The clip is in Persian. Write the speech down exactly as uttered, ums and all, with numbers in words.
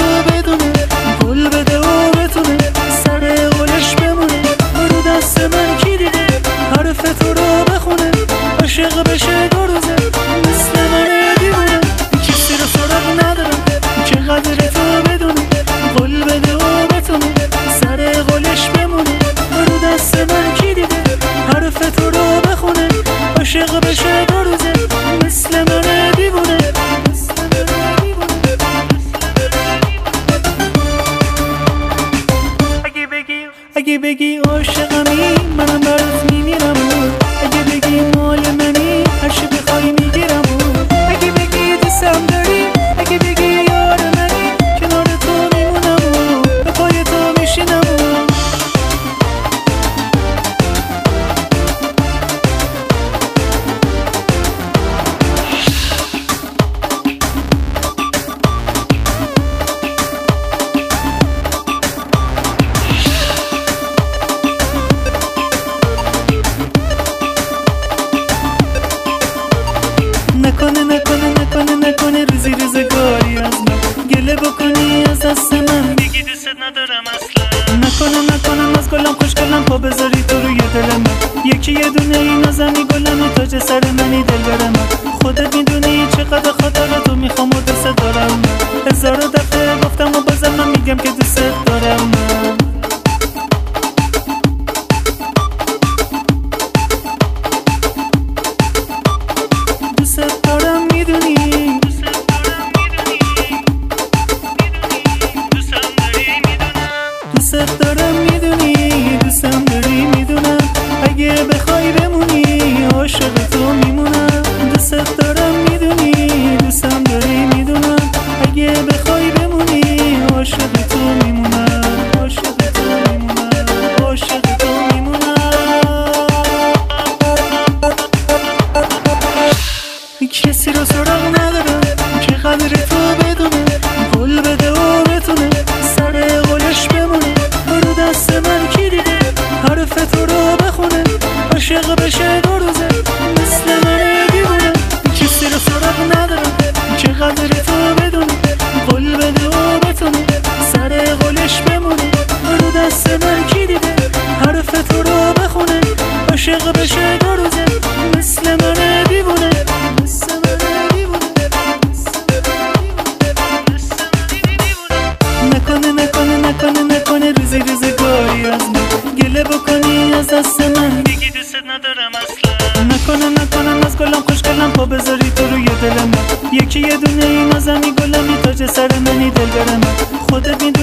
تو بدونه، قول بده و بتونه سر قولش بمونه. رو دست من کی دیده حرف تو رو بخونه، عاشق بشه دو روزه مثل من دیوونه. کسی رو سراغ ندارم که قدر تو بدونه، قول بده و بتونه سر قولش بمونه. رو دست من کی دیده حرف تو رو بخونه، عاشق بشه دو روزه مثل من دیوونه. اگه بگی عاشقمی منم برات میمیرم، اگه بگی مال منی هر چی بخوای میگیرم، اگه بگی دوستم داری، اگه بگی یار منی کنار تو میمونم و به پای تو میشینم. نکنه نکنه نکنه نکنه روزی روزگاری از من گله بکنی از دست من، بگی دوست ندارم اصلا. نکنه نکنه از گلم خوشگلم پا بذاری تو روی دل من، یکی یه دونه ای نازنی گلمی تاج سر منی دل برم. خودت میدونی چقدر خاطر تو میخوام و دوست دارم، هزار دفعه گفتم و بازم من میگم که دوست دارم. دوست دارم میدونی، دوست دارم میدونی، دوستم داری میدونم، اگه بخوای بمونی عاشق تو میمونم. دوست دارم میدونی، دوستم داری میدونم، اگه بخوای بمونی عاشق تو میمونم، عاشق تو میمونم، عاشق تو میمونم. کسی رو سراغ ندارم که قدر تو بدونه، قول بده و بتونه سر قولش بمونه. رو دست من کی دیده حرف تو رو بخونه، عاشق بشه دو روزه مثل من دیوونه. کسی رو سراغ ندارم که قدر تو بدونه، قول بده و بتونه سر قولش بمونه. رو دست من کی دیده حرف تو رو بخونه، عاشق بشه دو روزه مثل من دیوونه. نکنه نکنه نکنه نکنه روزی روزگاری از من گله بکنی از دست من، بگی دوست ندارم اصلا. نکنه نکنه از گلم خوشگلم پا بذاری تو روی دل من، یکی یه دونه ای نازنی گلمی تاج سر منی دل برم. خودت